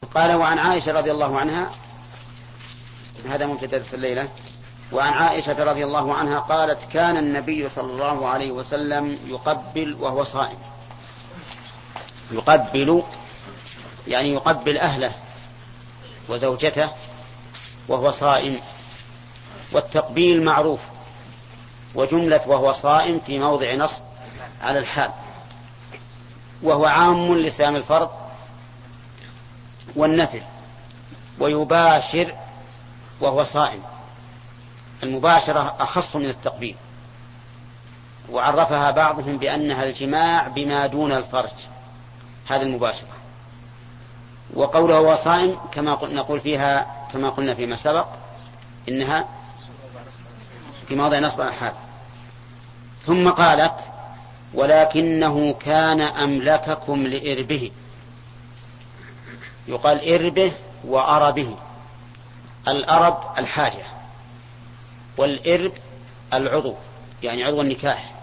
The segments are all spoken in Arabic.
قال وعن عائشة رضي الله عنها، هذا مبتدأ درس الليلة. وعن عائشة رضي الله عنها قالت: كان النبي صلى الله عليه وسلم يقبل وهو صائم. يقبل يعني يقبل أهله وزوجته وهو صائم، والتقبيل معروف، وجملة وهو صائم في موضع نصب على الحال، وهو عام لصيام الفرض والنفل. ويباشر وهو صائم، المباشرة أخص من التقبيل، وعرفها بعضهم بأنها الجماع بما دون الفرج، هذا المباشرة. وقوله هو صائم كما نقول فيها كما قلنا فيما سبق إنها في موضع نصب الحال. ثم قالت: ولكنه كان أملككم لإربه. يقال إربه وأربه. الأرب الحاجة، والإرب العضو، يعني عضو النكاح.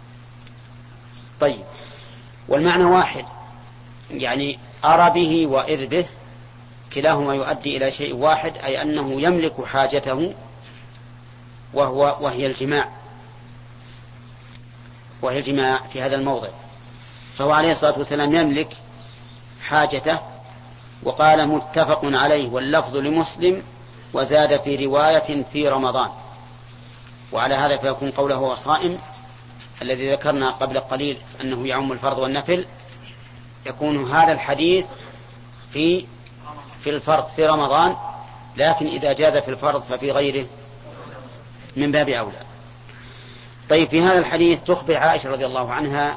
طيب، والمعنى واحد، يعني أربه وإربه كلاهما يؤدي إلى شيء واحد، أي أنه يملك حاجته وهي الجماع في هذا الموضع. فهو عليه الصلاة والسلام يملك حاجته. وقال: متفق عليه، واللفظ لمسلم، وزاد في رواية في رمضان. وعلى هذا فيكون قوله هو صائم الذي ذكرنا قبل قليل أنه يعم الفرض والنفل، يكون هذا الحديث في الفرض في رمضان، لكن إذا جاز في الفرض ففي غيره من باب أولى. طيب، في هذا الحديث تخبر عائشة رضي الله عنها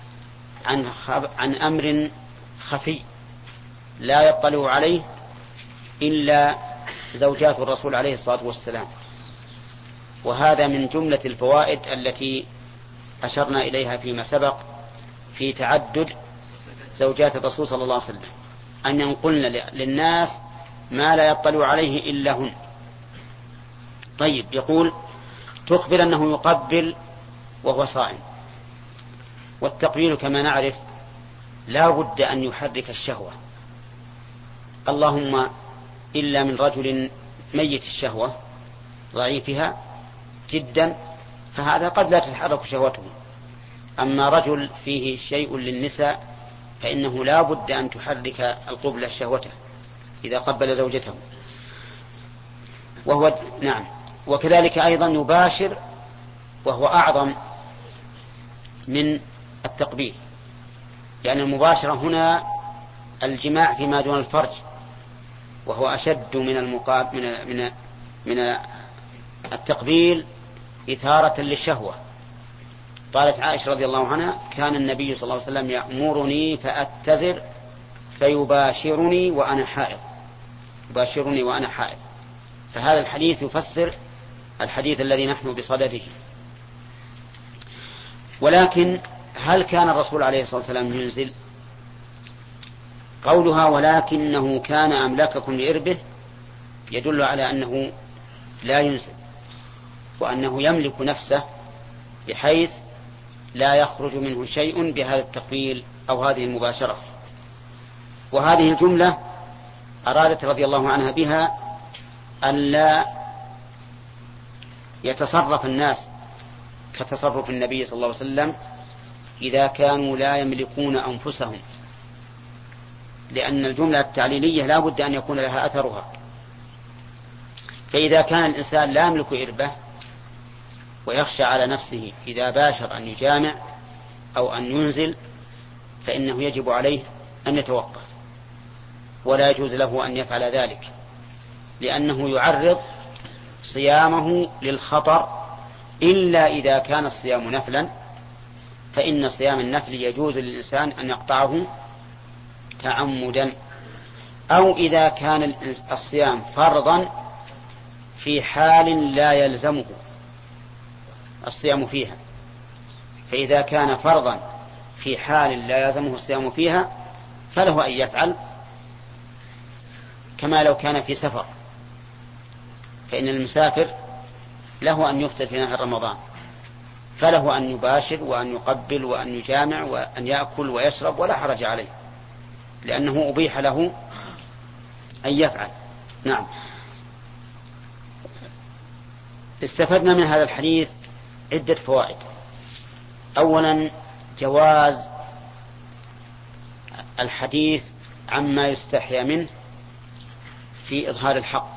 عن أمر خفي لا يطلع عليه إلا زوجات الرسول عليه الصلاة والسلام، وهذا من جملة الفوائد التي أشرنا إليها فيما سبق في تعدد زوجات الرسول صلى الله عليه وسلم، أن ينقلن للناس ما لا يطلع عليه إلا هن. طيب، يقول: تخبر أنه يقبل وهو صائم. والتقبيل كما نعرف لا بد أن يحرك الشهوة، اللهم إلا من رجل ميت الشهوة ضعيفها جدا، فهذا قد لا تتحرك شهوته. أما رجل فيه شيء للنساء فإنه لا بد أن تحرك القبلة شهوته إذا قبل زوجته. نعم. وكذلك أيضا يباشر، وهو أعظم من التقبيل، لأن المباشرة هنا الجماع فيما دون الفرج، وهو أشد من التقبيل إثارة للشهوة. قالت عائشة رضي الله عنها: كان النبي صلى الله عليه وسلم يأمرني فأتزر فيباشرني وأنا حائض. فهذا الحديث يفسر الحديث الذي نحن بصدده. ولكن هل كان الرسول عليه الصلاة والسلام ينزل؟ قولها ولكنه كان أملككم لإربه يدل على أنه لا ينزل، وأنه يملك نفسه بحيث لا يخرج منه شيء بهذا التقبيل أو هذه المباشرة. وهذه الجملة أرادت رضي الله عنها بها أن لا يتصرف الناس كتصرف النبي صلى الله عليه وسلم إذا كانوا لا يملكون أنفسهم، لأن الجملة التعليلية لا بد أن يكون لها أثرها. فإذا كان الإنسان لا يملك إربة ويخشى على نفسه إذا باشر أن يجامع أو أن ينزل، فإنه يجب عليه أن يتوقف، ولا يجوز له أن يفعل ذلك، لأنه يعرض صيامه للخطر، إلا إذا كان الصيام نفلا، فإن صيام النفل يجوز للإنسان أن يقطعه تعمدا، أو إذا كان الصيام فرضا في حال لا يلزمه الصيام فيها. فإذا كان فرضا في حال لا يلزمه الصيام فيها فله أن يفعل، كما لو كان في سفر، فإن المسافر له أن يفطر في نهار رمضان، فله أن يباشر وأن يقبل وأن يجامع وأن يأكل ويشرب ولا حرج عليه، لأنه أبيح له أن يفعل. نعم. استفدنا من هذا الحديث عدة فوائد. أولا جواز الحديث عما يستحيا منه في إظهار الحق.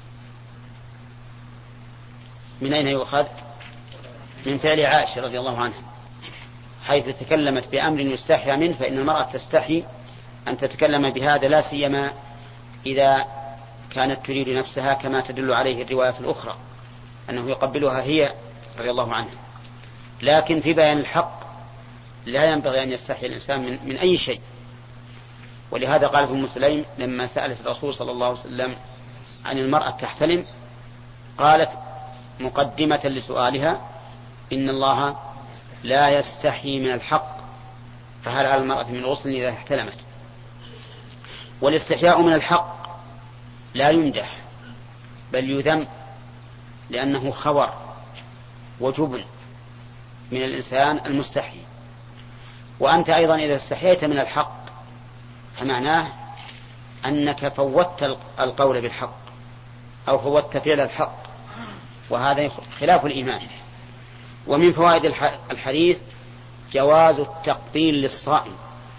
من أين يؤخذ؟ من فعل عائشة رضي الله عنها، حيث تكلمت بأمر يستحيا منه، فإن المرأة تستحي أن تتكلم بهذا، لا سيما إذا كانت تريد نفسها، كما تدل عليه الرواية الأخرى أنه يقبلها هي رضي الله عنها. لكن في بيان الحق لا ينبغي أن يستحي الإنسان من أي شيء. ولهذا قالت أم سليم لما سألت الرسول صلى الله عليه وسلم عن المرأة تحتلم، قالت مقدمة لسؤالها: إن الله لا يستحي من الحق، فهل على المرأة من غسل إذا احتلمت؟ والاستحياء من الحق لا يمدح بل يذم، لأنه خور وجبن من الإنسان المستحي. وأنت أيضا إذا استحييت من الحق فمعناه أنك فوتت القول بالحق أو فوتت فعل الحق، وهذا خلاف الإيمان. ومن فوائد الحديث جواز التقبيل للصائم.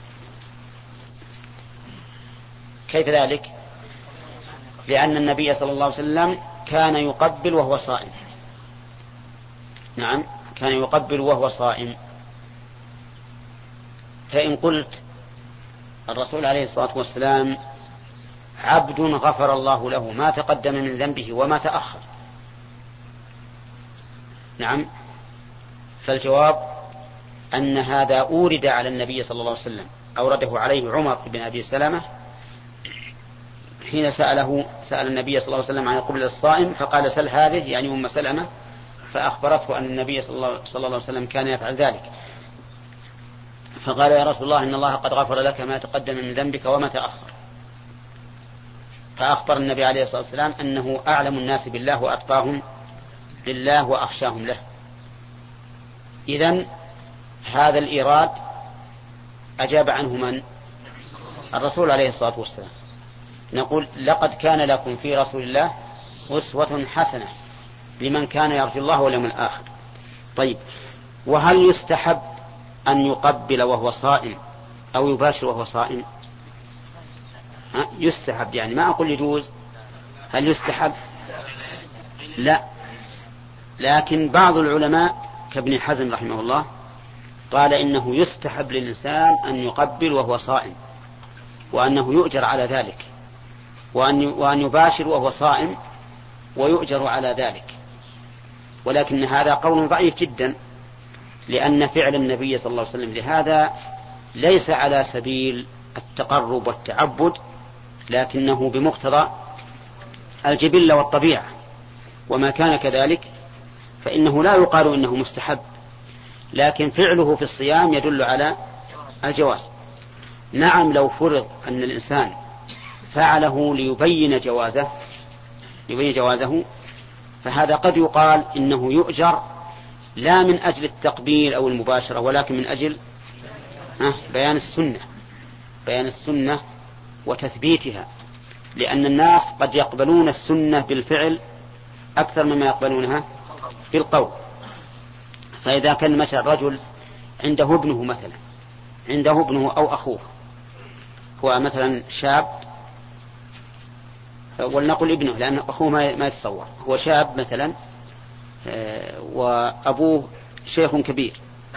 كيف ذلك؟ لأن النبي صلى الله عليه وسلم كان يقبل وهو صائم. نعم، كان يقبل وهو صائم. فإن قلت الرسول عليه الصلاة والسلام عبد غفر الله له ما تقدم من ذنبه وما تأخر، نعم، فالجواب أن هذا أورد على النبي صلى الله عليه وسلم، أورده عليه عمر بن أبي سلمة حين سأل النبي صلى الله عليه وسلم عن قبل الصائم، فقال: سل هذه، يعني أم سلمة، فأخبرته أن النبي صلى الله عليه وسلم كان يفعل ذلك، فقال: يا رسول الله إن الله قد غفر لك ما تقدم من ذنبك وما تأخر. فأخبر النبي عليه الصلاة والسلام أنه أعلم الناس بالله وأتقاهم لله وأخشاهم له. إذن هذا الإيراد أجاب عنه من؟ الرسول عليه الصلاة والسلام. نقول: لقد كان لكم في رسول الله أسوة حسنة لمن كان يرجو الله واليوم الآخر. طيب، وهل يستحب أن يقبل وهو صائم أو يباشر وهو صائم؟ يستحب، يعني ما أقول يجوز. هل يستحب؟ لا، لكن بعض العلماء كابن حزم رحمه الله قال إنه يستحب للإنسان أن يقبل وهو صائم، وأنه يؤجر على ذلك، وأن يباشر وهو صائم ويؤجر على ذلك. ولكن هذا قول ضعيف جدا، لأن فعل النبي صلى الله عليه وسلم لهذا ليس على سبيل التقرب والتعبد، لكنه بمقتضى الجبلة والطبيعة، وما كان كذلك فإنه لا يقال إنه مستحب، لكن فعله في الصيام يدل على الجواز. نعم، لو فرض أن الإنسان فعله ليبين جوازه فهذا قد يقال إنه يؤجر لا من أجل التقبيل أو المباشرة، ولكن من أجل بيان السنة وتثبيتها، لأن الناس قد يقبلون السنة بالفعل أكثر مما يقبلونها بالقول. فإذا كان مثلا رجل عنده ابنه أو أخوه، هو مثلا شاب، ولنقل ابنه لأن أخوه ما يتصور، هو شاب مثلا وأبوه شيخ كبير،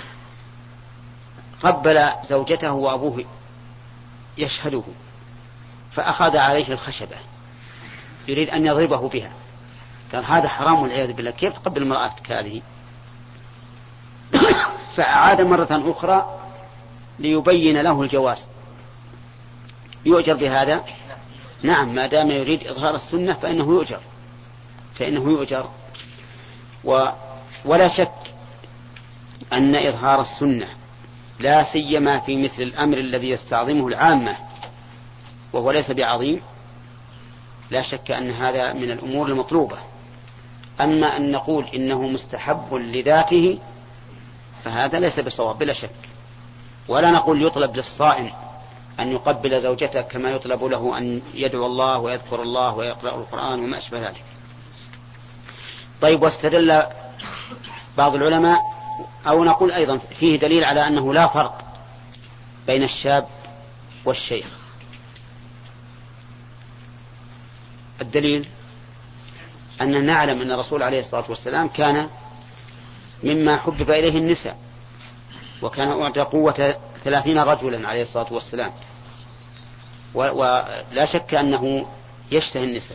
قبل زوجته وأبوه يشهده، فأخذ عليه الخشبة يريد أن يضربه بها، قال: هذا حرام والعياذ بالله، كيف تقبل امرأتك هذه؟ فأعاد مرة أخرى ليبين له الجواز. يؤجر بهذا؟ نعم، ما دام يريد إظهار السنة فإنه يؤجر. ولا شك أن إظهار السنة لا سيما في مثل الأمر الذي يستعظمه العامة وهو ليس بعظيم، لا شك أن هذا من الأمور المطلوبة. أما أن نقول إنه مستحب لذاته فهذا ليس بصواب بلا شك. ولا نقول يطلب للصائم أن يقبل زوجته كما يطلب له أن يدعو الله ويذكر الله ويقرأ القرآن وما أشبه ذلك. طيب، واستدل بعض العلماء، أو نقول أيضا فيه دليل على أنه لا فرق بين الشاب والشيخ. الدليل أننا نعلم أن الرسول عليه الصلاة والسلام كان مما حبب إليه النساء، وكان أعطى قوة 30 رجلا عليه الصلاة والسلام، ولا شك أنه يشتهي النساء،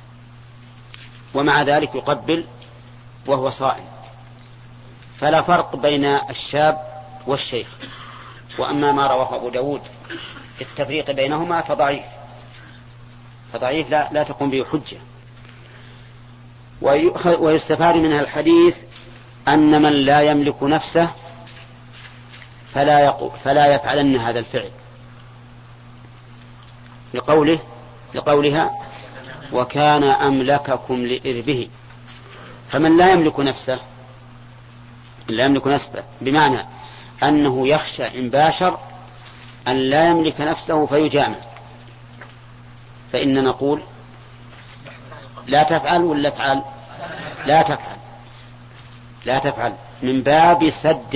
ومع ذلك يقبل وهو صائم، فلا فرق بين الشاب والشيخ. وأما ما رواه أبو داود في التفريق بينهما فضعيف لا تقوم به حجة. ويستفاد منها الحديث أن من لا يملك نفسه فلا يفعلن هذا الفعل، لقولها وكان أملككم لإربه. فمن لا يملك نفسه بمعنى أنه يخشى إن باشر أن لا يملك نفسه فيجامع، فإن نقول لا تفعل ولا تفعل؟ لا تفعل من باب سد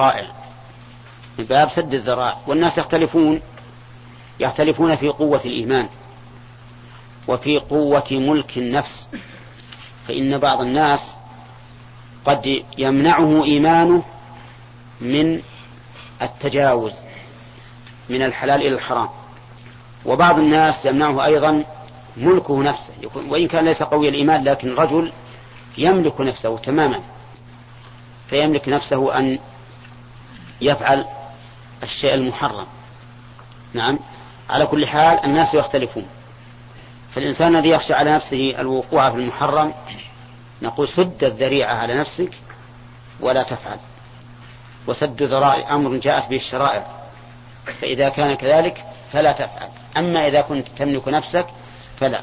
الذرائع. والناس يختلفون في قوة الإيمان وفي قوة ملك النفس. فإن بعض الناس قد يمنعه إيمانه من التجاوز من الحلال إلى الحرام، وبعض الناس يمنعه أيضا ملكه نفسه، وإن كان ليس قوي الإيمان لكن رجل يملك نفسه تماما، فيملك نفسه أن يفعل الشيء المحرم. نعم، على كل حال الناس يختلفون. فالإنسان الذي يخشى على نفسه الوقوع في المحرم نقول سد الذريعة على نفسك ولا تفعل. وسد ذرائع أمر جاءت به الشرائع، فإذا كان كذلك فلا تفعل. أما إذا كنت تملك نفسك فلا.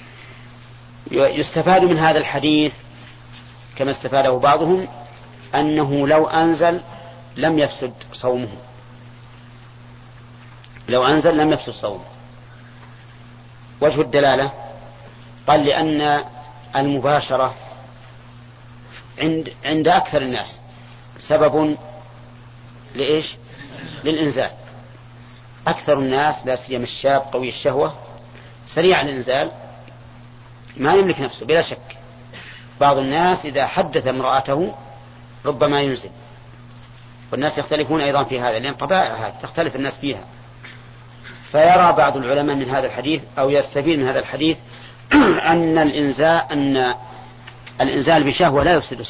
يستفاد من هذا الحديث كما استفاده بعضهم أنه لو أنزل لم يفسد صومه. وجه الدلالة قال لأن المباشرة عند أكثر الناس سبب للإنزال. أكثر الناس لا سيما الشاب قوي الشهوة سريع الإنزال، ما يملك نفسه بلا شك. بعض الناس إذا حدث امرأته ربما ينزل، والناس يختلفون أيضا في هذا، لأن طبائع هذه تختلف الناس فيها. فيرى بعض العلماء من هذا الحديث أو يستفيد من هذا الحديث أن الإنزال بشهوة لا يفسد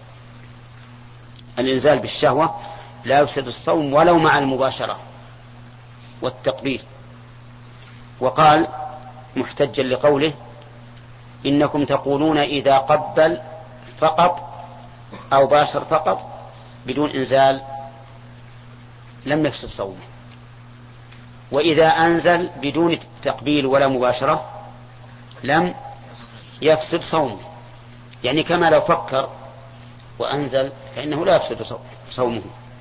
الصوم، ولو مع المباشرة والتقبيل. وقال محتجا لقوله إنكم تقولون إذا قبل فقط أو باشر فقط بدون إنزال لم يفسد صومه، وإذا أنزل بدون تقبيل ولا مباشرة لم يفسد صومه. يعني كما لو فكر وأنزل فإنه لا يفسد صومه.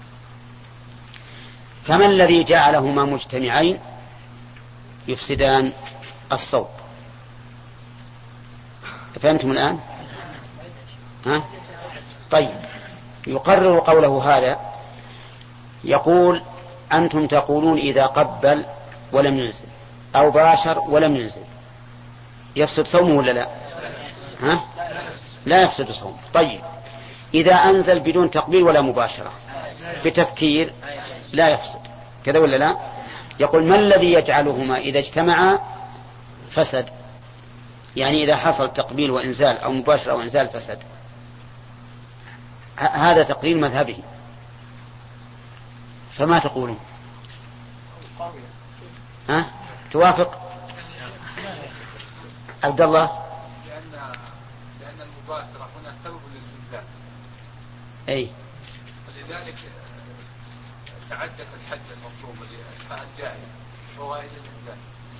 كما الذي جعلهما مجتمعين يفسدان الصوم. فهمتم الآن؟ طيب، يقرر قوله هذا، يقول أنتم تقولون إذا قبل ولم ينزل أو باشر ولم ينزل يفسد صومه ولا لا؟ لا يفسد صومه. طيب، إذا أنزل بدون تقبيل ولا مباشرة بتفكير لا يفسد، كذا ولا لا؟ يقول ما الذي يجعلهما إذا اجتمعا فسد؟ يعني إذا حصل تقبيل وإنزال أو مباشرة وإنزال فسد. هذا تقرير مذهبه، فما تقولون؟ توافق عبد الله؟ لأن المباشرة هنا سبب للإنزال، أي ولذلك تعدت الحد المطلوب الجائز فوائد الإنزال.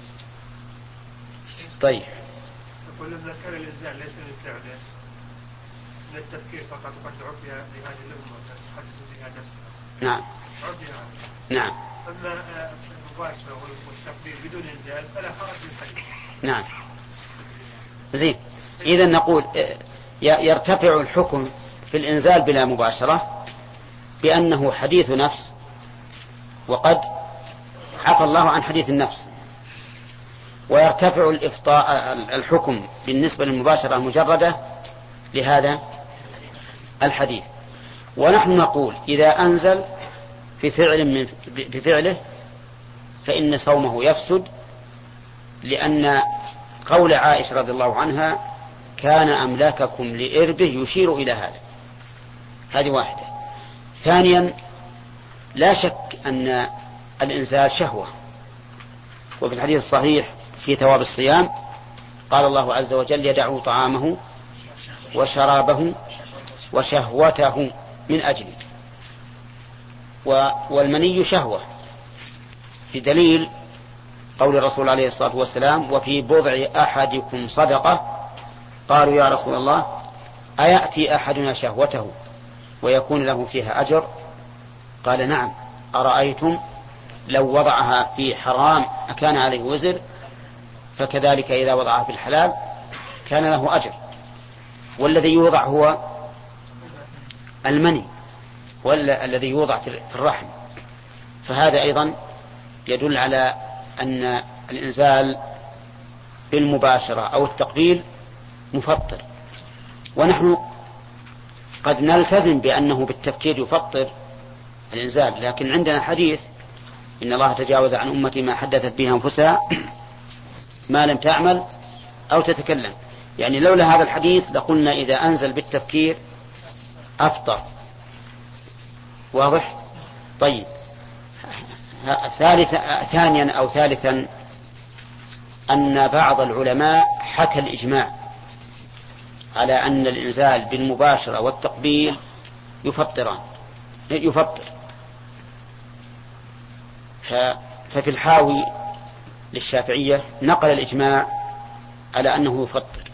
طيب، يقول لما كان الإنزال ليس من فعله من التفكير فقط قد عرفها لهذه الأمة تحدث بها نفسها. نعم. عرفها. نعم. أما المباشرة والتقبيل بدون إنزال فلا حرج في الحديث. نعم زين. إذا نقول يرتفع الحكم في الإنزال بلا مباشرة بأنه حديث نفس، وقد عفى الله عن حديث النفس، ويرتفع الحكم بالنسبة للمباشرة المجردة لهذا الحديث. ونحن نقول إذا أنزل بفعله فإن صومه يفسد، لأن قول عائشة رضي الله عنها كان أملاككم لإربه يشير إلى هذا. هذه واحدة. ثانيا لا شك أن الإنزال شهوة، وفي الحديث الصحيح في ثواب الصيام قال الله عز وجل يدعو طعامه وشرابه وشهوته من أجله. والمني شهوة، في دليل قول الرسول عليه الصلاة والسلام وفي بضع أحدكم صدقة. قالوا يا رسول الله أيأتي أحدنا شهوته ويكون له فيها أجر؟ قال نعم، أرأيتم لو وضعها في حرام أكان عليه وزر؟ فكذلك إذا وضعها في الحلال كان له أجر. والذي يوضع هو المني، والذي يوضع في الرحم. فهذا أيضا يدل على أن الإنزال بالمباشرة أو التقبيل مفطر. ونحن قد نلتزم بأنه بالتفكير يفطر الإنزال، لكن عندنا حديث إن الله تجاوز عن أمتي ما حدثت به أنفسها ما لم تعمل أو تتكلم. يعني لولا هذا الحديث لقلنا إذا أنزل بالتفكير أفطر. واضح؟ طيب. ثانيا أو ثالثا أن بعض العلماء حكى الإجماع على أن الإنزال بالمباشرة والتقبيل يفطر. ففي الحاوي للشافعية نقل الإجماع على أنه يفطر،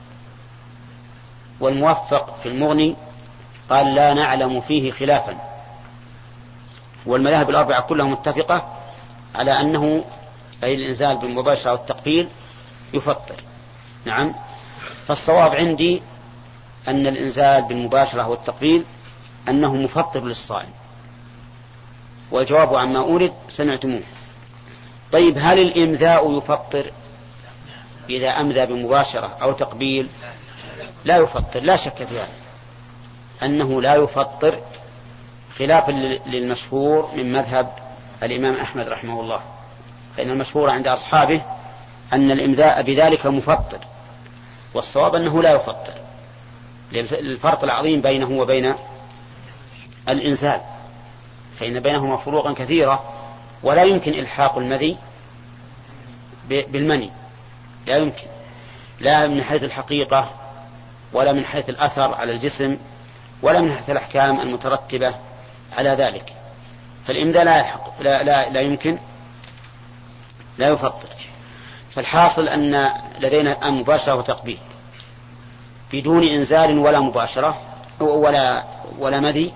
والموفق في المغني قال لا نعلم فيه خلافا. والمذاهب الأربعة كلها متفقة على أنه أي الإنزال بالمباشرة والتقبيل يفطر. نعم. فالصواب عندي أن الإنزال بالمباشرة والتقبيل أنه مفطر للصائم، والجواب عما أورد سمعتموه. طيب هل الإمذاء يفطر إذا أمذى بمباشرة أو تقبيل؟ لا يفطر، لا شك في هذا أنه لا يفطر، خلافا للمشهور من مذهب الإمام أحمد رحمه الله، فإن المشهور عند أصحابه أن الإمذاء بذلك مفطر، والصواب أنه لا يفطر للفرق العظيم بينه وبين الإنزال، فإن بينهما فروقا كثيرة، ولا يمكن إلحاق المذي بالمني، لا يمكن، لا من حيث الحقيقة ولا من حيث الأثر على الجسم ولا من حيث الأحكام المترتبة على ذلك. فالإمذاء لا يمكن، لا يفطر. فالحاصل أن لدينا الآن مباشرة وتقبيل بدون إنزال ولا مباشرة ولا مذي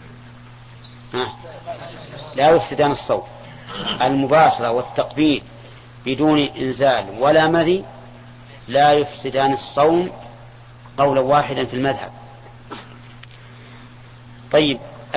لا يفسدان الصوم. المباشرة والتقبيل بدون إنزال ولا مذي لا يفسدان الصوم قولا واحدا في المذهب. طيب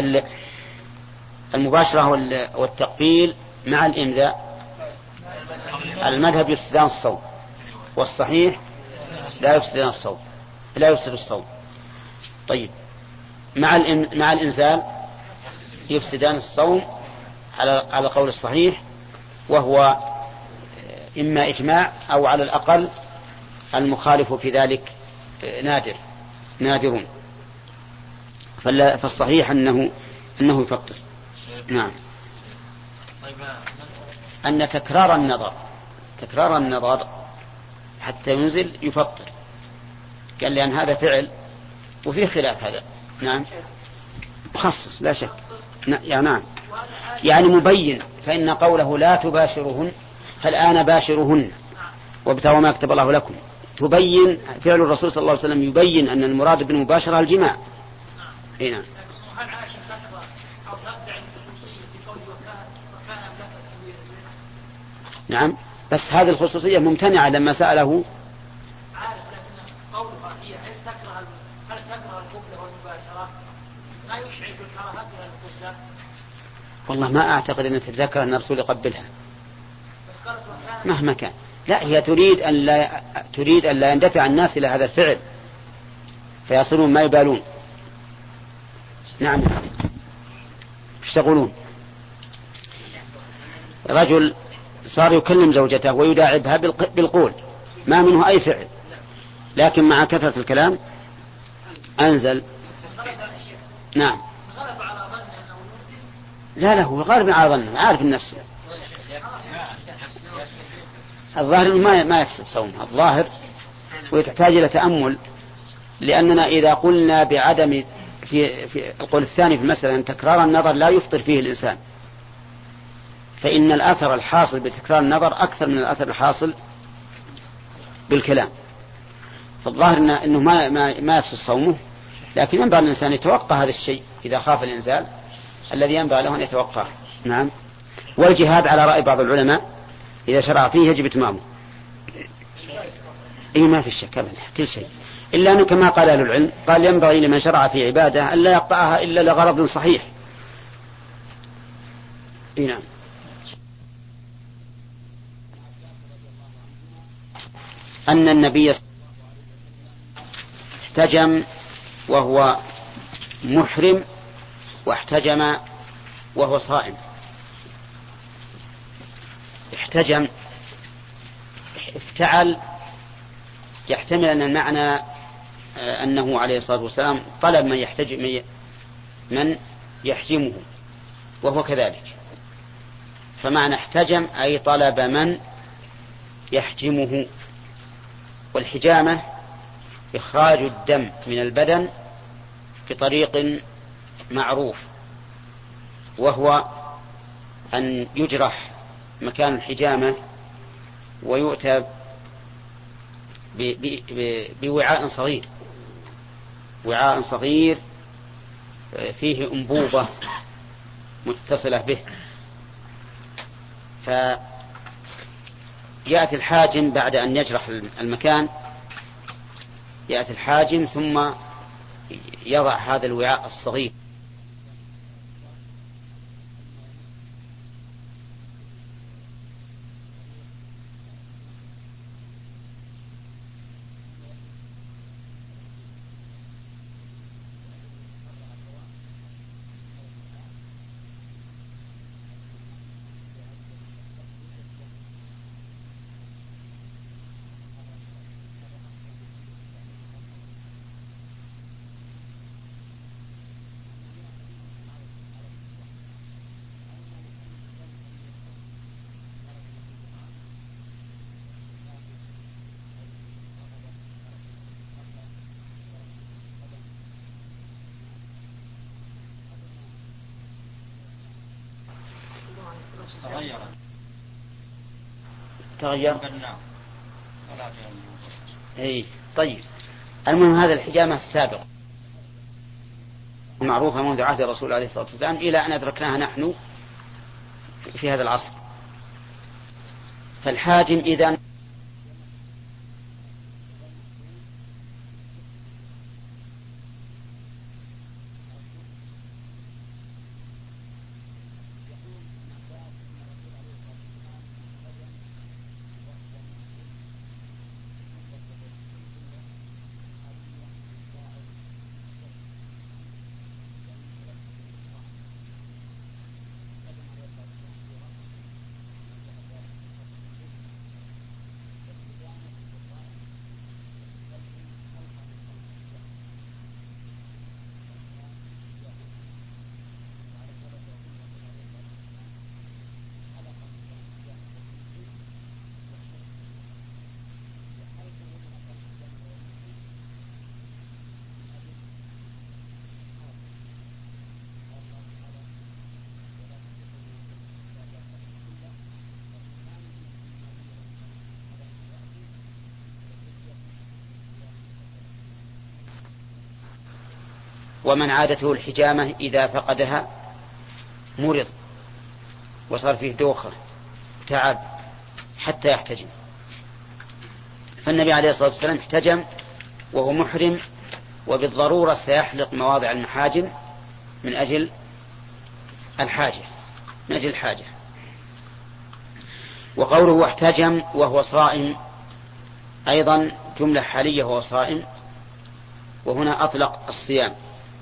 المباشرة والتقبيل مع الإمذاء المذهب يفسدان الصوم، والصحيح لا يفسدان الصوم، لا يفسد الصوم. طيب مع الإنزال يفسدان الصوم على قول الصحيح، وهو إما إجماع أو على الأقل المخالف في ذلك نادرون. فالصحيح أنه يفطر. نعم. أن تكرار النظر حتى ينزل يفطر، قال لأن هذا فعل وفيه خلاف هذا. نعم مخصص لا شك. نعم يعني مبين، فإن قوله لا تباشرهن فالآن باشرهن وابتغوا ما كتب الله لكم، تبين فعل الرسول صلى الله عليه وسلم يبين أن المراد بالمباشرة الجماع. نعم. نعم، بس هذه الخصوصية ممتنعة لما سأله. عارف، لكن قولها هي هل تكره القبلة والمباشرة لا يشعر بالكراهة إلى القبلة؟ والله ما أعتقد أن تتذكر أن الرسول يقبلها مهما كان. لا، هي تريد أن لا يندفع الناس إلى هذا الفعل فيصلون ما يبالون. نعم. ايش تقولون؟ رجل صار يكلم زوجته ويداعبها بالقول ما منه أي فعل، لكن مع كثرة الكلام أنزل. نعم. لا هو غالب على ظنه، عارف النفس. الظاهر ما يفسد صومها الظاهر، وتحتاج إلى تأمل، لأننا إذا قلنا بعدم في القول الثاني في المسألة أن تكرار النظر لا يفطر فيه الإنسان، فإن الأثر الحاصل بتكرار النظر أكثر من الأثر الحاصل بالكلام. فالظاهر أنه ما يفسد صومه، لكن ينبغي الإنسان يتوقع هذا الشيء إذا خاف الإنزال الذي ينبغي له أن يتوقعه. نعم. والجهاد على رأي بعض العلماء إذا شرع فيه يجب إتمامه. ما في شك أبدا كل شيء، إلا أنه كما قال أهل العلم قال ينبغي لمن شرع في عبادة أن لا يقطعها إلا لغرض صحيح. نعم. أن النبي احتجم وهو محرم واحتجم وهو صائم. احتجم افتعل، يحتمل أن المعنى أنه عليه الصلاة والسلام طلب من يحجمه وهو كذلك، فمعنى احتجم أي طلب من يحجمه. والحجامة إخراج الدم من البدن بطريق معروف، وهو أن يجرح مكان الحجامة ويؤتى بوعاء صغير، وعاء صغير فيه أنبوبة متصلة به، فيأتي الحاجم بعد أن يجرح المكان، يأتي الحاجم ثم يضع هذا الوعاء الصغير تغير. طيب، المهم هذا الحجامة السابقة معروفة منذ عهد الرسول عليه الصلاة والسلام إلى أن أدركناها نحن في هذا العصر. فالحاجم إذن ومن عادته الحجامة إذا فقدها مرض وصار فيه دوخة وتعب حتى يحتجم. فالنبي عليه الصلاة والسلام احتجم وهو محرم، وبالضرورة سيحلق مواضع المحاجم من أجل الحاجة. وقوله احتجم وهو صائم أيضا جملة حالية وهو صائم، وهنا أطلق الصيام،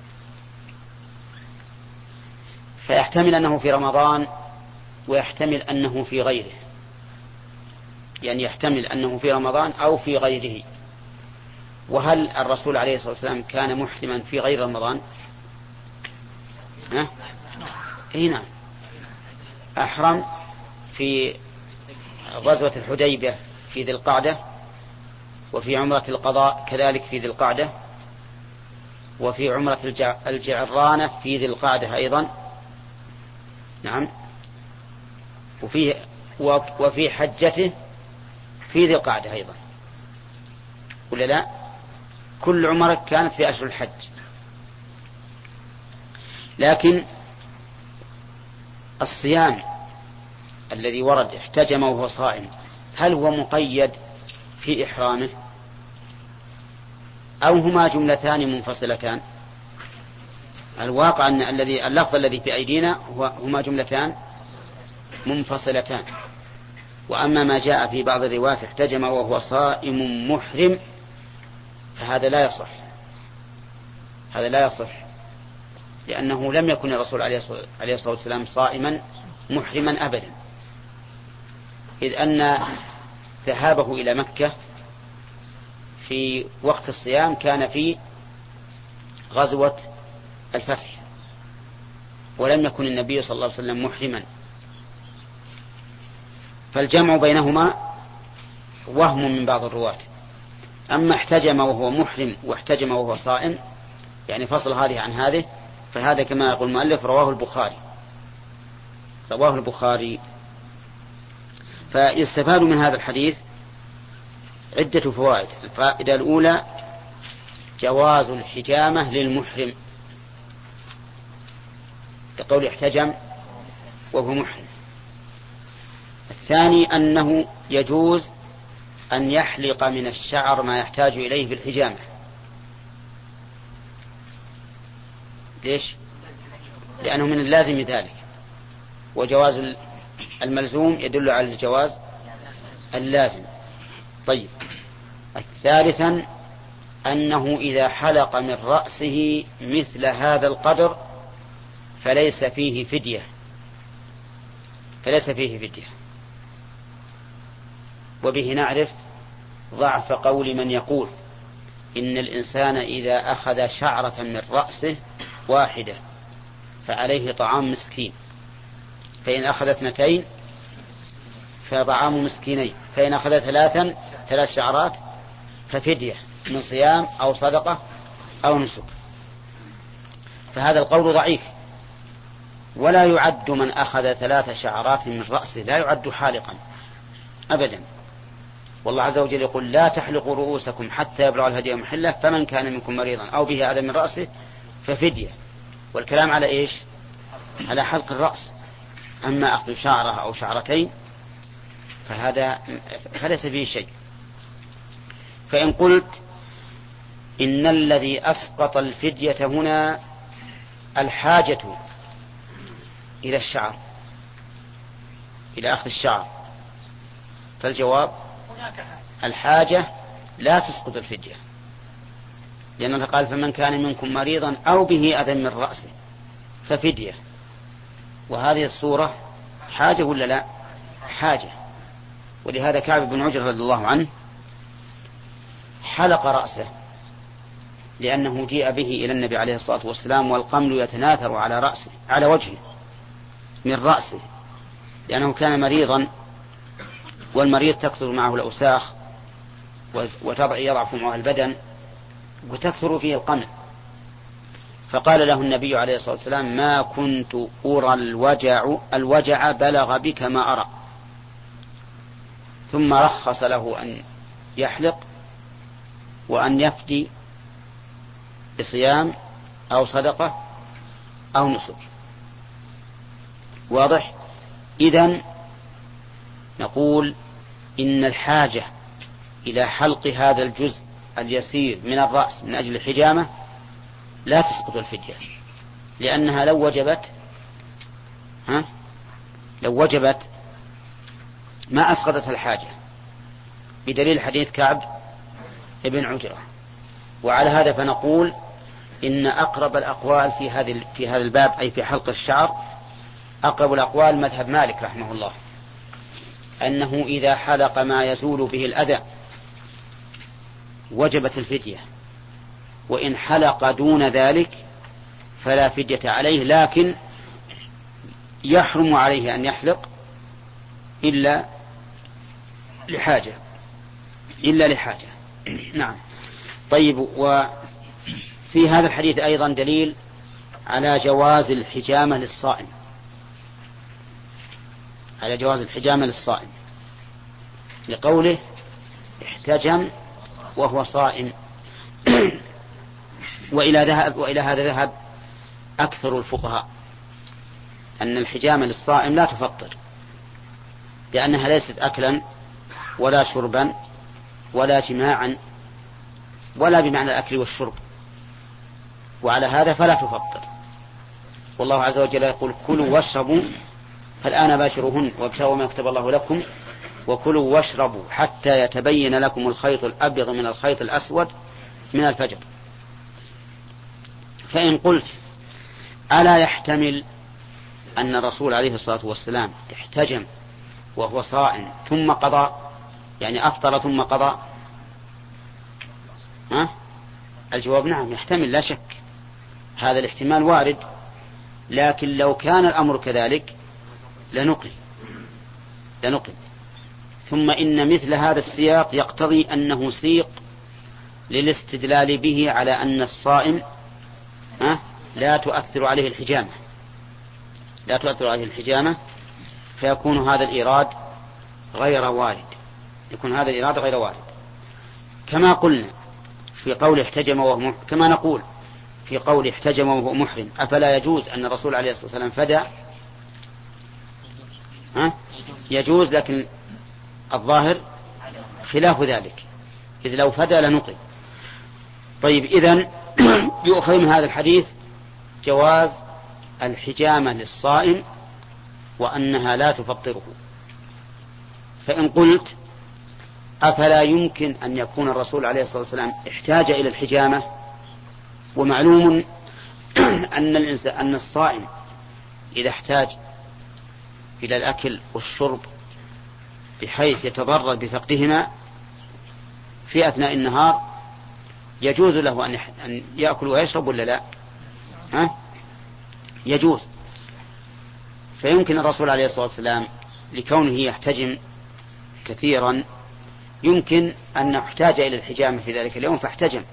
فيحتمل أنه في رمضان ويحتمل أنه في غيره، يعني يحتمل أنه في رمضان أو في غيره. وهل الرسول عليه الصلاة والسلام كان محرما في غير رمضان؟ نعم، أحرم في غزوة الحديبية في ذي القعدة، وفي عمرة القضاء كذلك في ذي القعدة، وفي عمرة الجعرانة في ذي القعدة أيضا. نعم، وفي حجته في ذي القعدة أيضا، ولا لا؟ كل عمرة كانت في أشهر الحج. لكن الصيام الذي ورد احتجم وهو صائم، هل هو مقيد في إحرامه أو هما جملتان منفصلتان؟ الواقع أن اللفظ الذي في أيدينا هما جملتان منفصلتان. وأما ما جاء في بعض الروايات احتجم وهو صائم محرم فهذا لا يصح، هذا لا يصح، لأنه لم يكن الرسول عليه الصلاة والسلام صائما محرما أبدا، إذ أن ذهابه إلى مكة في وقت الصيام كان في غزوة الفتح، ولم يكن النبي صلى الله عليه وسلم محرما. فالجمع بينهما وهم من بعض الرواة. أما احتجم وهو محرم واحتجم وهو صائم، يعني فصل هذه عن هذه، فهذا كما يقول المؤلف رواه البخاري. فيستفاد من هذا الحديث عدة فوائد. الفائدة الأولى جواز الحجامة للمحرم، كقول احتجم وهو محرم. الثاني أنه يجوز أن يحلق من الشعر ما يحتاج إليه في الحجامة. ليش؟ لأنه من اللازم ذلك، وجواز الملزوم يدل على الجواز اللازم. طيب، الثالثا أنه إذا حلق من رأسه مثل هذا القدر فليس فيه فدية. وبه نعرف ضعف قول من يقول إن الإنسان إذا أخذ شعرة من رأسه واحدة فعليه طعام مسكين، فإن أخذ 2 فطعام مسكينين، فإن أخذ 3 شعرات ففدية من صيام أو صدقة أو نسك. فهذا القول ضعيف، ولا يعد من أخذ 3 شعرات من رأسه لا يعد حالقا أبدا. والله عز وجل يقول لا تحلقوا رؤوسكم حتى يبلغ الهدي محله، فمن كان منكم مريضا أو به أذى من رأسه ففدية. والكلام على إيش؟ على حلق الرأس. أما أخذ شعرة أو شعرتين فهذا فليس به شيء. فإن قلت إن الذي أسقط الفدية هنا الحاجة إلى الشعر، إلى أخذ الشعر، فالجواب الحاجة لا تسقط الفدية، لأنه قال فمن كان منكم مريضا أو به أذى من رأسه ففدية. وهذه الصورة حاجة ولا لا؟ حاجة. ولهذا كعب بن عجرة رضي الله عنه حلق رأسه، لأنه جيء به إلى النبي عليه الصلاة والسلام والقمل يتناثر على رأسه، على وجهه من رأسه، لأنه كان مريضا، والمريض تكثر معه الأوساخ يضعف معه البدن وتكثر فيه القمل. فقال له النبي عليه الصلاة والسلام ما كنت أرى الوجع بلغ بك ما أرى، ثم رخص له أن يحلق وأن يفدي بصيام أو صدقة أو نسك. واضح؟ إذن نقول إن الحاجة إلى حلق هذا الجزء اليسير من الرأس من أجل الحجامة لا تسقط الفدية، لأنها لو وجبت ما أسقطت الحاجة، بدليل حديث كعب ابن عجرة. وعلى هذا فنقول إن أقرب الأقوال في هذا الباب، أي في حلق الشعر، أقرب الأقوال مذهب مالك رحمه الله، أنه إذا حلق ما يزول به الأذى وجبت الفدية، وإن حلق دون ذلك فلا فدية عليه، لكن يحرم عليه أن يحلق إلا لحاجة. نعم. طيب، وفي هذا الحديث أيضا دليل على جواز الحجامة للصائم، لقوله احتجم وهو صائم. وإلى هذا ذهب أكثر الفقهاء، أن الحجامة للصائم لا تفطر، لأنها ليست أكلا ولا شربا ولا جماعا ولا بمعنى الأكل والشرب، وعلى هذا فلا تفطر. والله عز وجل يقول كلوا واشربوا فالآن باشروهن وابتغوا ما كتب الله لكم وكلوا واشربوا حتى يتبين لكم الخيط الأبيض من الخيط الأسود من الفجر. فإن قلت ألا يحتمل أن الرسول عليه الصلاة والسلام احتجم وهو صائم ثم قضى، يعني أفطر ثم قضى؟ الجواب نعم، يحتمل لا شك، هذا الاحتمال وارد، لكن لو كان الأمر كذلك لنقل. ثم إن مثل هذا السياق يقتضي أنه سيق للاستدلال به على أن الصائم لا تؤثر عليه الحجامة، فيكون هذا الإيراد غير وارد. كما قلنا في قول احتجم وهو محرم، كما نقول في قول احتجم وهو محرم أفلا يجوز أن الرسول عليه الصلاة والسلام فدى؟ يجوز، لكن الظاهر خلاف ذلك، إذ لو فدى لنقل. طيب، إذن يؤخذ من هذا الحديث جواز الحجامة للصائم وأنها لا تفطره. فإن قلت أفلا يمكن أن يكون الرسول عليه الصلاة والسلام احتاج إلى الحجامة، ومعلوم أن الصائم إذا احتاج إلى الأكل والشرب بحيث يتضرر بفقدهما في أثناء النهار يجوز له أن يأكل ويشرب ولا لا؟ يجوز. فيمكن الرسول عليه الصلاة والسلام لكونه يحتجم كثيرا يمكن أن يحتاج إلى الحجامة في ذلك اليوم فاحتجم.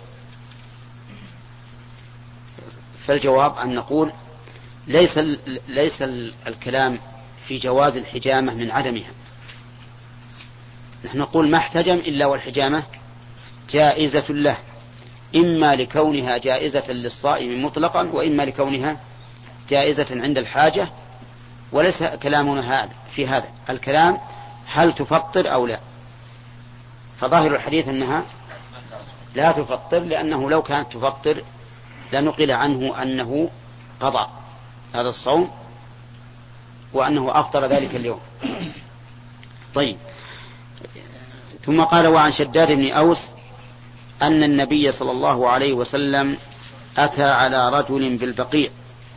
فالجواب أن نقول ليس الكلام في جواز الحجامة من عدمها، نحن نقول ما احتجم إلا والحجامة جائزة له، إما لكونها جائزة للصائم مطلقا وإما لكونها جائزة عند الحاجة. وليس كلامنا في هذا الكلام هل تفطر أو لا، فظاهر الحديث أنها لا تفطر، لأنه لو كانت تفطر لنقل عنه أنه قضى هذا الصوم وأنه أفطر ذلك اليوم. طيب، ثم قال وعن شداد بن أوس أن النبي صلى الله عليه وسلم أتى على رجل بالبقيع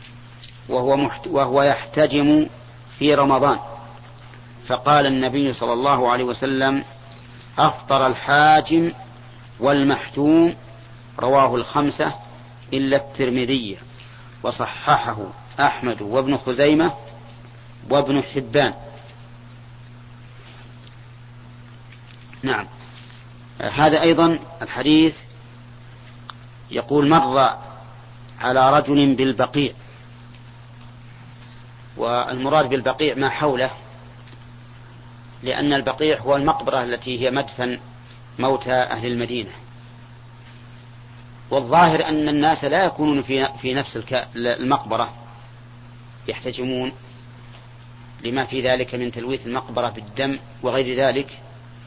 وهو يحتجم في رمضان، فقال النبي صلى الله عليه وسلم أفطر الحاجم والمحتوم، رواه الخمسة إلا الترمذي، وصححه أحمد وابن خزيمة وابن حبان. نعم، هذا أيضا الحديث يقول مر على رجل بالبقيع، والمراد بالبقيع ما حوله، لأن البقيع هو المقبرة التي هي مدفن موتى أهل المدينة. والظاهر أن الناس لا يكونون في نفس المقبرة يحتجمون، لما في ذلك من تلويث المقبرة بالدم وغير ذلك،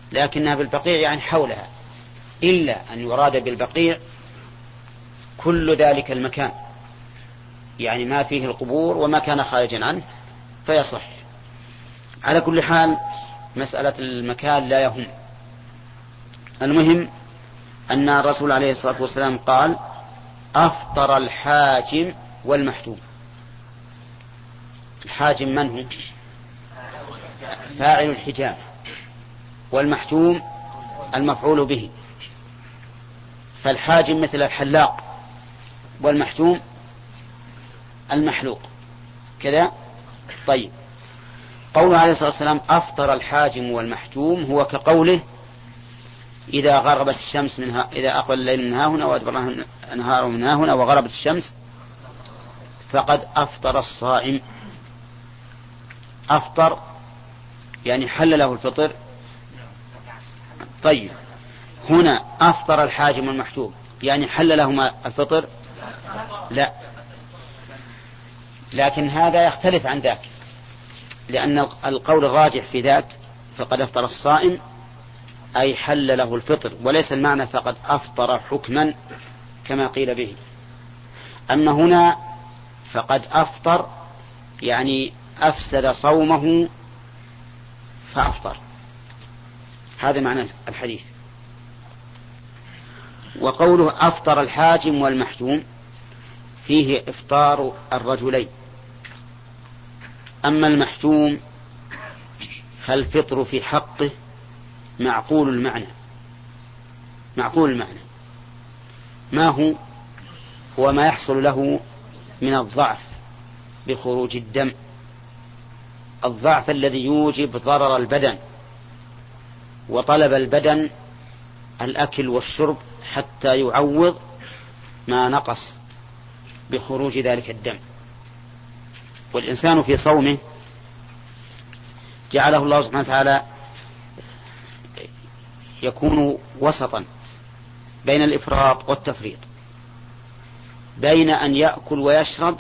لكنها بالبقيع يعني حولها، إلا أن يراد بالبقيع كل ذلك المكان، يعني ما فيه القبور وما كان خارجا عنه فيصح. على كل حال مسألة المكان لا يهم، المهم أن الرسول عليه الصلاة والسلام قال: أفطر الحاجم والمحجوم. الحاجم من هو؟ فاعل الحجام، والمحجوم المفعول به. فالحاجم مثل الحلاق، والمحجوم المحلوق كذا. طيب، قوله عليه الصلاة والسلام أفطر الحاجم والمحجوم هو كقوله: إذا غربت الشمس منها، إذا أقبل الليل من ها هنا وأدبر النهار من ها هنا وغربت الشمس فقد أفطر الصائم. أفطر يعني حل له الفطر. طيب، هنا أفطر الحاجم والمحجوم يعني حل لهما الفطر؟ لا، لكن هذا يختلف عن ذاك، لأن القول الراجح في ذاك فقد أفطر الصائم أي حل له الفطر، وليس المعنى فقد أفطر حكما كما قيل به. أما هنا فقد أفطر يعني أفسد صومه فأفطر، هذا معنى الحديث. وقوله أفطر الحاجم والمحجوم فيه إفطار الرجلين. أما المحجوم فالفطر في حقه معقول المعنى. معقول المعنى ما هو؟ هو ما يحصل له من الضعف بخروج الدم، الضعف الذي يوجب ضرر البدن وطلب البدن الأكل والشرب حتى يعوض ما نقص بخروج ذلك الدم. والإنسان في صومه جعله الله سبحانه وتعالى يكون وسطا بين الإفراط والتفريط، بين أن يأكل ويشرب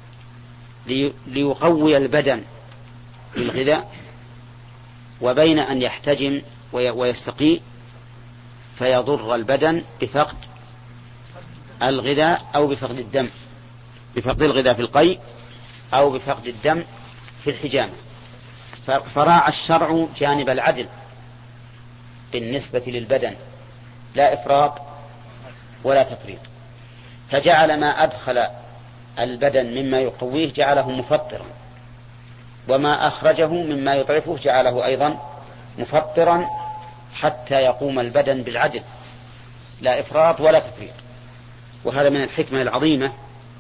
ليقوي البدن بالغذاء، وبين أن يحتجم ويستقي فيضر البدن بفقد الغذاء أو بفقد الدم، بفقد الغذاء في القيء أو بفقد الدم في الحجامة. فراعى الشرع جانب العدل بالنسبة للبدن، لا إفراط ولا تفريط، فجعل ما أدخل البدن مما يقويه جعله مفطرا، وما أخرجه مما يضعفه جعله أيضا مفطرا، حتى يقوم البدن بالعدل لا إفراط ولا تفريط. وهذا من الحكمة العظيمة.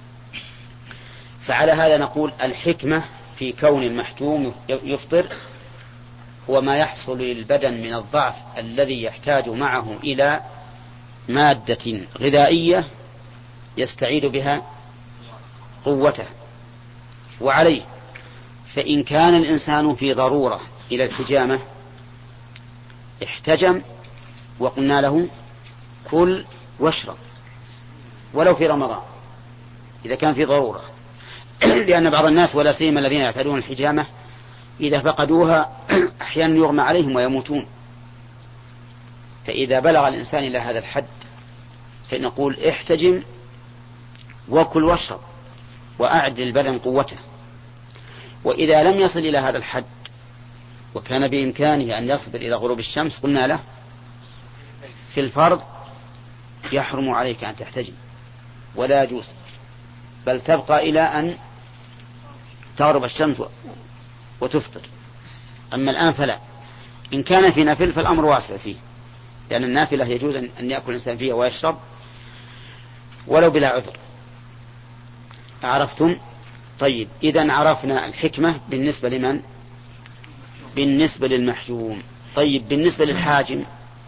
فعلى هذا نقول الحكمة في كون المحجوم يفطر هو ما يحصل للبدن من الضعف الذي يحتاج معه إلى مادة غذائية يستعيد بها قوته. وعليه فإن كان الإنسان في ضرورة إلى الحجامة احتجم وقلنا له كل واشرب ولو في رمضان إذا كان في ضرورة، لأن بعض الناس ولا سيما الذين يعتادون الحجامة إذا فقدوها أحيانا يغمى عليهم ويموتون. فإذا بلغ الإنسان إلى هذا الحد فنقول احتجم وكل واشرب وأعد البدن قوته. وإذا لم يصل إلى هذا الحد وكان بإمكانه أن يصبر إلى غروب الشمس قلنا له في الفرض يحرم عليك أن تحتجم ولا يجوز، بل تبقى إلى أن تغرب الشمس وتفطر. أما الآن فلا. إن كان في نافل فالأمر واسع فيه، لأن النافلة يجوز أن يأكل الإنسان فيها ويشرب ولو بلا عذر. عرفتم؟ طيب، إذن عرفنا الحكمة بالنسبة لمن؟ بالنسبة للمحجوم. طيب، بالنسبة للحاجم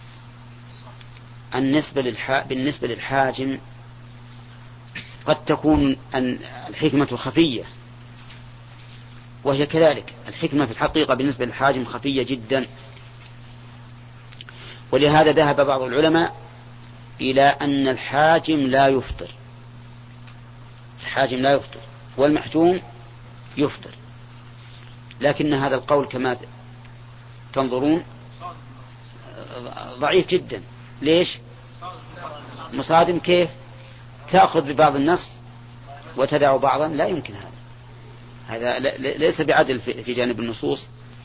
بالنسبة للحاجم قد تكون الحكمة خفية، وهي كذلك الحكمة في الحقيقة بالنسبة للحاجم خفية جدا. ولهذا ذهب بعض العلماء إلى أن الحاجم لا يفطر، الحاجم لا يفطر والمحجوم يفطر. لكن هذا القول كما تنظرون ضعيف جدا. ليش؟ مصادم. كيف تأخذ ببعض النص وتدع بعضا؟ لا يمكن هذا ليس بعدل في جانب النصوص.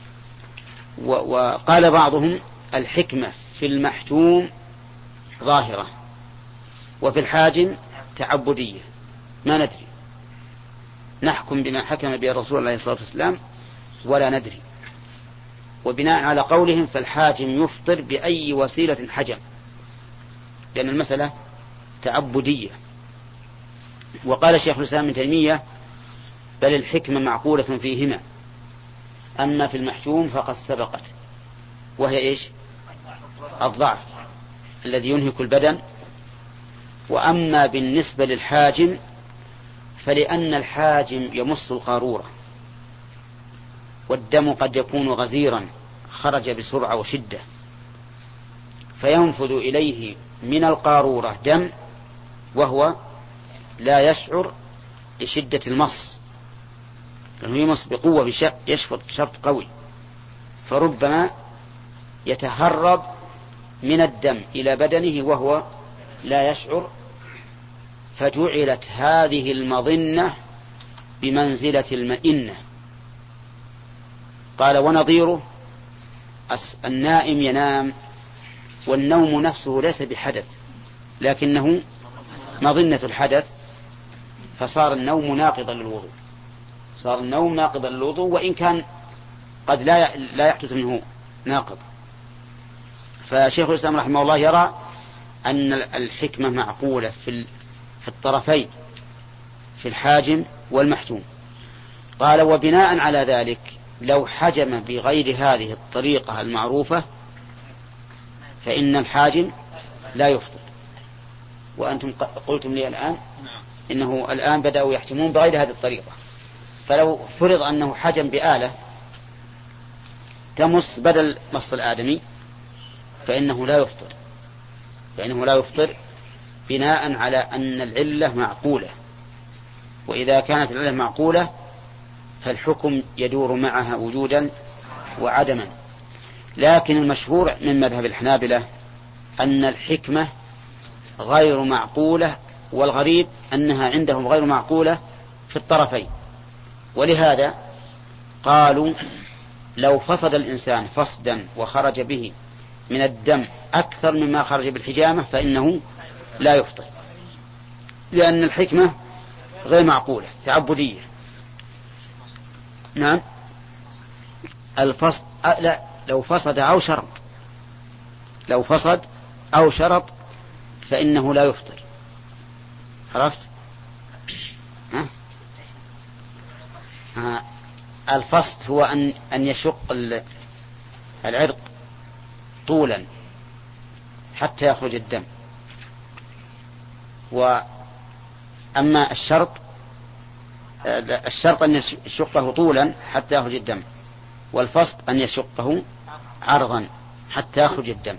وقال بعضهم الحكمة في المحتوم ظاهرة وفي الحاجم تعبدية، ما ندري، نحكم بما حكم به الرسول عليه الصلاة والسلام ولا ندري. وبناء على قولهم فالحاجم يفطر بأي وسيلة حجم، لأن المسألة تعبدية. وقال شيخ الإسلام ابن تيمية بل الحكمة معقولة فيهما، أما في المحتوم فقد سبقت، وهي إيش؟ الضعف الذي ينهك البدن. وأما بالنسبة للحاجم فلأن الحاجم يمص القارورة، والدم قد يكون غزيرا خرج بسرعة وشدة، فينفذ إليه من القارورة دم وهو لا يشعر لشدة المص، لأنه يمص بقوة يشفط شفط قوي، فربما يتهرب من الدم إلى بدنه وهو لا يشعر، فجعلت هذه المظنة بمنزلة المئنة. قال ونظيره النائم ينام والنوم نفسه ليس بحدث لكنه مظنة الحدث، فصار النوم ناقضا للوضوء، صار النوم ناقضا للوضوء وإن كان قد لا يحدث منه ناقض. فشيخ الإسلام رحمه الله يرى أن الحكمة معقولة في الطرفين، في الحاجم والمحتوم. قال وبناء على ذلك لو حجم بغير هذه الطريقة المعروفة فإن الحاجم لا يفطر. وأنتم قلتم لي الآن إنه الآن بدأوا يحجمون بغير هذه الطريقة، فلو فرض أنه حجم بآلة تمص بدل مص الآدمي فإنه لا يفطر بناء على أن العلة معقولة، وإذا كانت العلة معقولة فالحكم يدور معها وجودا وعدما. لكن المشهور من مذهب الحنابلة أن الحكمة غير معقولة، والغريب أنها عندهم غير معقولة في الطرفين، ولهذا قالوا لو فصد الإنسان فصدا وخرج به من الدم أكثر مما خرج بالحجامة فإنه لا يفطر، لأن الحكمة غير معقولة تعبدية. نعم الفصد لا، لو فصد أو شرط فإنه لا يفطر. عرفت؟ الفصد هو أن يشق العرق طولا حتى يخرج الدم، وأما الشرط أن يشقه طولا حتى يخرج الدم، والفصد أن يشقه عرضا حتى يخرج الدم.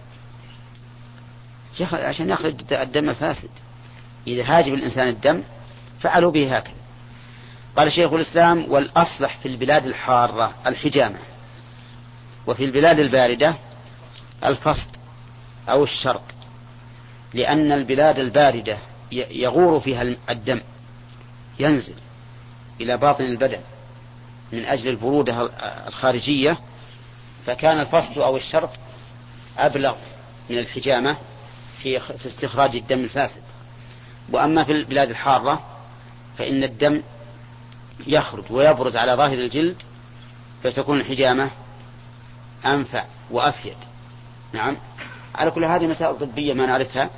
عشان يخرج الدم الفاسد، إذا هاجب الإنسان الدم فعلوا به هكذا. قال شيخ الإسلام والأصلح في البلاد الحارة الحجامة، وفي البلاد الباردة الفصد أو الشرط، لأن البلاد الباردة يغور فيها الدم، ينزل إلى باطن البدن من أجل البرودة الخارجية، فكان الفصد أو الشرط أبلغ من الحجامة في استخراج الدم الفاسد. وأما في البلاد الحارة فإن الدم يخرج ويبرز على ظاهر الجلد، فتكون الحجامة أنفع وأفيد. نعم، على كل هذه مسائل طبية ما نعرفها.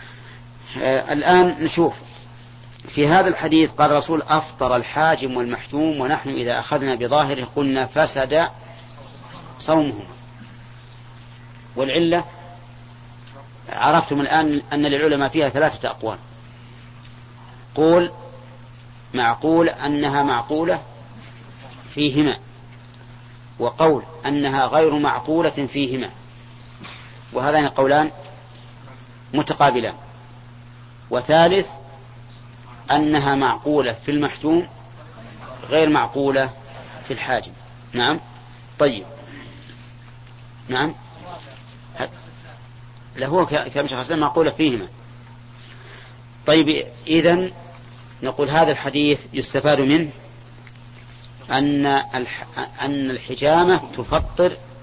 الآن نشوف في هذا الحديث قال الرسول أفطر الحاجم والمحتوم، ونحن إذا أخذنا بظاهره قلنا فسد صومهما. والعلة عرفتم الآن أن للعلماء فيها 3 أقوال. قول معقول أنها معقولة فيهما، وقول أنها غير معقولة فيهما، وهذان قولان متقابلان. وثالث أنها معقولة في المحتوم غير معقولة في الحاجم. نعم. طيب. نعم. هو كلام شيخ الإسلام معقولة فيهما. طيب إذن نقول هذا الحديث يستفاد منه أن الحجامة تفطر